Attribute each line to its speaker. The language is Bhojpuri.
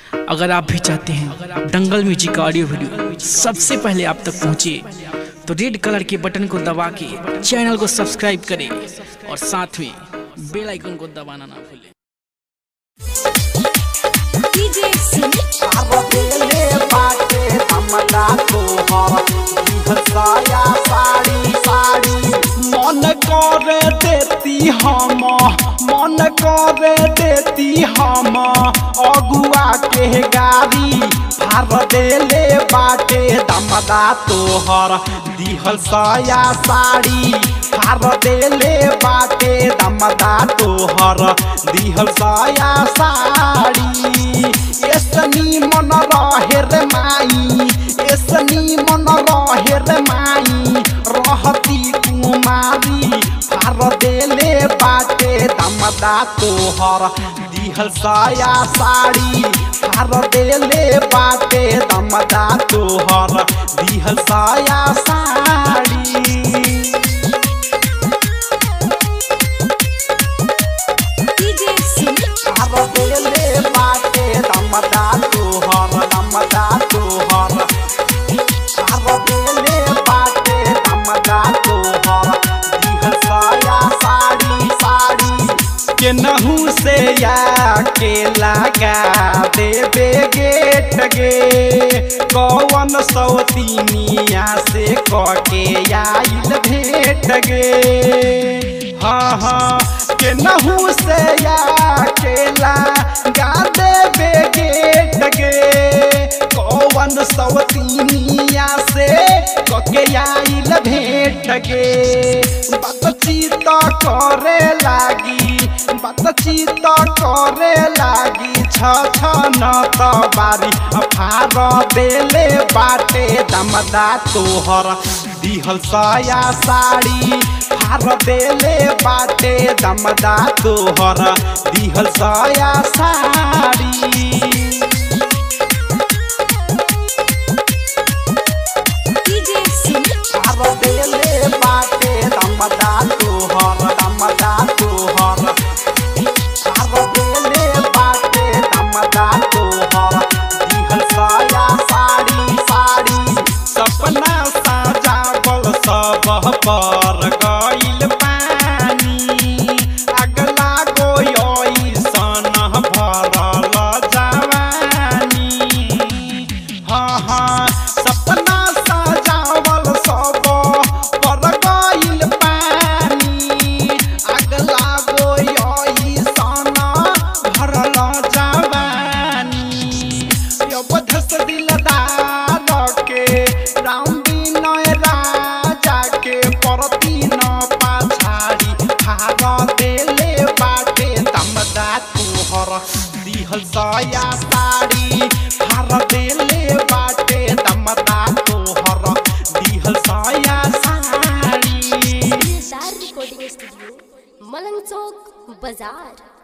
Speaker 1: अगर आप भी चाहते हैं दंगल म्यूजिक का ऑडियो वीडियो सबसे पहले आप तक पहुंचे तो रेड कलर के बटन को दबा के चैनल को सब्सक्राइब करें और साथ में बेल आइकन को दबाना ना भूलें।
Speaker 2: मन करे देती हम अगुआ के गाड़ी भार देले बाटे दमदा तोहर दिहल साया साड़ी भार देले बाटे दमदा तोहर दिहल साया साड़ी। ऐसनी मन रहे रे माई, ऐसनी मन रहे रे माई, रहती कुमारी भार देले बाटे दमदा तोहर दिहल साया साड़ी भार देले बाटे दमदा तोहर दिहल साया साड़ी। भार देले बाटे दमदा तोहर दमदा तोहर भार देले बाटे दमदा तोहर दिहल साया साड़ी साड़ी। केनहू से आके लगा देबे गेट गे कौन सौतीनिया से कके आइल भेट गे। हाँ हाँ केनहू से आके लगा देबे गेट गे कौन सौतीनिया से कके आइल भेट गे। बातचीत करे लागी, बातचीत करे लागी न तबारी फार देले बाटे दमदा तोहर दिहल साया साड़ी फार देले बाटे दमदा तोहर दिहल साया साड़ी। भार देले बाटे दमदा तोहर दमदा तोहर भार देले बाटे दमदा तोहर दिहल साया साड़ी साड़ी। सपना सजावल सब पर गइल पानी अगला गोई सन भरल जवानी। हाँ हाँ सपना सजावल सब पर गइल पानी अगला गोई सन भरल जवानी। अवधस दिलदार के राउंडी नय राजा के परती न पाछाड़ी भार देले बाटे दमदा तोहर दिहल साया साड़ी भार देले बाटे दमदा तोहर दिहल साया साड़ी।
Speaker 3: रिकॉर्डिंग स्टूडियो मलंग चौक बाजार।